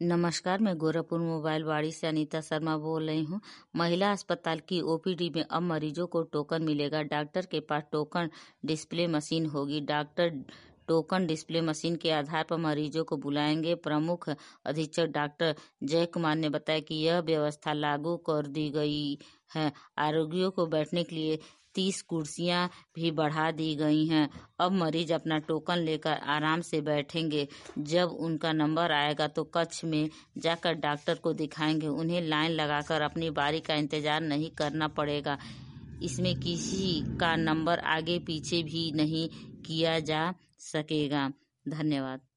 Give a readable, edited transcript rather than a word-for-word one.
नमस्कार, मैं गोरखपुर मोबाइल वाड़ी से अनीता शर्मा बोल रही हूँ। महिला अस्पताल की ओपीडी में अब मरीजों को टोकन मिलेगा। डॉक्टर के पास टोकन डिस्प्ले मशीन होगी। डॉक्टर टोकन डिस्प्ले मशीन के आधार पर मरीजों को बुलाएंगे। प्रमुख अधीक्षक डॉक्टर जय कुमार ने बताया कि यह व्यवस्था लागू कर दी गई है। रोगियों को बैठने के लिए 30 कुर्सियां भी बढ़ा दी गई हैं। अब मरीज अपना टोकन लेकर आराम से बैठेंगे। जब उनका नंबर आएगा तो कक्ष में जाकर डॉक्टर को दिखाएंगे। उन्हें लाइन लगाकर अपनी बारी का इंतजार नहीं करना पड़ेगा। इसमें किसी का नंबर आगे पीछे भी नहीं किया जा सकेगा। धन्यवाद।